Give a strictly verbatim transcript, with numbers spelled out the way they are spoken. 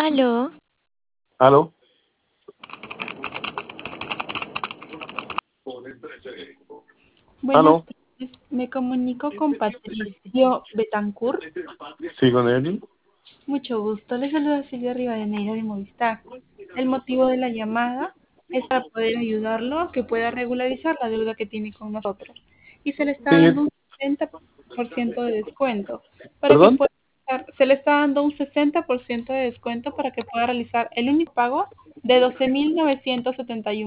Aló, ¿Aló? Buenas ¿Aló? tardes, me comunico con Patricio Betancourt. Sí, con él. Mucho gusto, le saluda Silvia Rivadeneira de Movistar. El motivo de la llamada es para poder ayudarlo a que pueda regularizar la deuda que tiene con nosotros. Y se le está Sí, dando un sesenta por ciento de descuento para que ¿perdón? pueda realizar- se le está dando un sesenta por ciento de descuento para que pueda realizar el único pago de doce mil novecientos setenta y uno